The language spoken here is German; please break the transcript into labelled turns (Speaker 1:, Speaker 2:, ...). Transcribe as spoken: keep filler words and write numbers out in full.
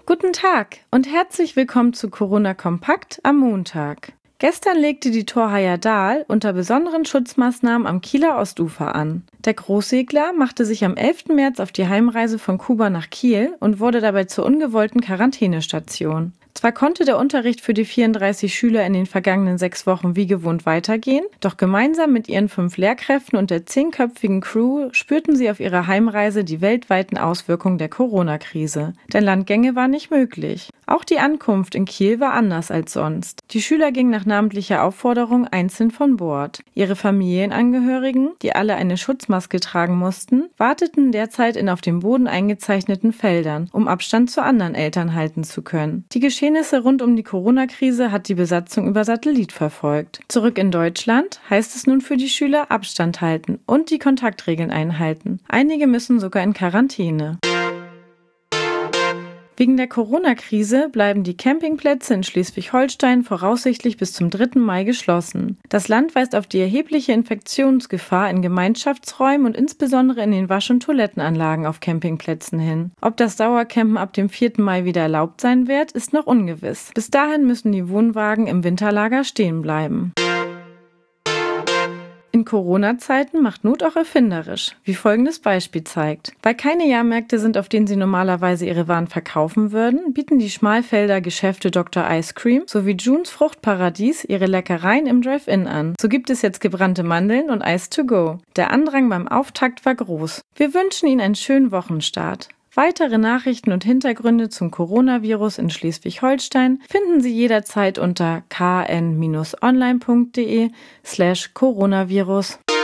Speaker 1: Guten Tag und herzlich willkommen zu Corona Kompakt am Montag. Gestern legte die Thorheier Dahl unter besonderen Schutzmaßnahmen am Kieler Ostufer an. Der Großsegler machte sich am elften März auf die Heimreise von Kuba nach Kiel und wurde dabei zur ungewollten Quarantänestation. Zwar konnte der Unterricht für die vierunddreißig Schüler in den vergangenen sechs Wochen wie gewohnt weitergehen, doch gemeinsam mit ihren fünf Lehrkräften und der zehnköpfigen Crew spürten sie auf ihrer Heimreise die weltweiten Auswirkungen der Corona-Krise. Denn Landgänge war nicht möglich. Auch die Ankunft in Kiel war anders als sonst. Die Schüler gingen nach namentlicher Aufforderung einzeln von Bord. Ihre Familienangehörigen, die alle eine Schutzmaske tragen mussten, warteten derzeit in auf dem Boden eingezeichneten Feldern, um Abstand zu anderen Eltern halten zu können. Die Geschehnisse rund um die Corona-Krise hat die Besatzung über Satellit verfolgt. Zurück in Deutschland heißt es nun für die Schüler Abstand halten und die Kontaktregeln einhalten. Einige müssen sogar in Quarantäne. Wegen der Corona-Krise bleiben die Campingplätze in Schleswig-Holstein voraussichtlich bis zum dritten Mai geschlossen. Das Land weist auf die erhebliche Infektionsgefahr in Gemeinschaftsräumen und insbesondere in den Wasch- und Toilettenanlagen auf Campingplätzen hin. Ob das Dauercampen ab dem vierten Mai wieder erlaubt sein wird, ist noch ungewiss. Bis dahin müssen die Wohnwagen im Winterlager stehen bleiben. In Corona-Zeiten macht Not auch erfinderisch, wie folgendes Beispiel zeigt. Weil keine Jahrmärkte sind, auf denen sie normalerweise ihre Waren verkaufen würden, bieten die Schmalfelder Geschäfte Doktor Ice Cream sowie Junes Fruchtparadies ihre Leckereien im Drive-In an. So gibt es jetzt gebrannte Mandeln und Eis to go. Der Andrang beim Auftakt war groß. Wir wünschen Ihnen einen schönen Wochenstart. Weitere Nachrichten und Hintergründe zum Coronavirus in Schleswig-Holstein finden Sie jederzeit unter k n Bindestrich online punkt de slash Coronavirus.